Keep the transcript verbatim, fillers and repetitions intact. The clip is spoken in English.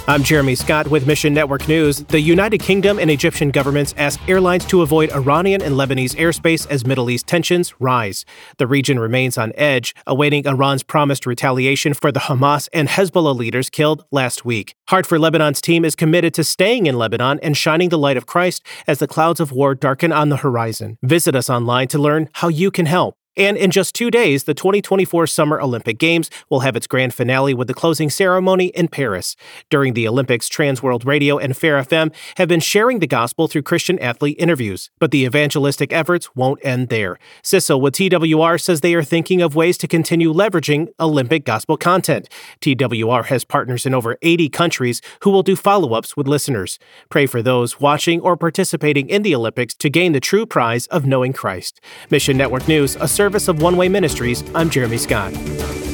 I'm Jeremy Scott with Mission Network News. The United Kingdom and Egyptian governments ask airlines to avoid Iranian and Lebanese airspace as Middle East tensions rise. The region remains on edge, awaiting Iran's promised retaliation for the Hamas and Hezbollah leaders killed last week. Heart for Lebanon's team is committed to staying in Lebanon and shining the light of Christ as the clouds of war darken on the horizon. Visit us online to learn how you can help. And in just two days, the twenty twenty-four Summer Olympic Games will have its grand finale with the closing ceremony in Paris. During the Olympics, Trans World Radio and Fair F M have been sharing the gospel through Christian athlete interviews. But the evangelistic efforts won't end there. Sissel with T W R says they are thinking of ways to continue leveraging Olympic gospel content. T W R has partners in over eighty countries who will do follow-ups with listeners. Pray for those watching or participating in the Olympics to gain the true prize of knowing Christ. Mission Network News, a service of One Way Ministries. I'm Jeremy Scott.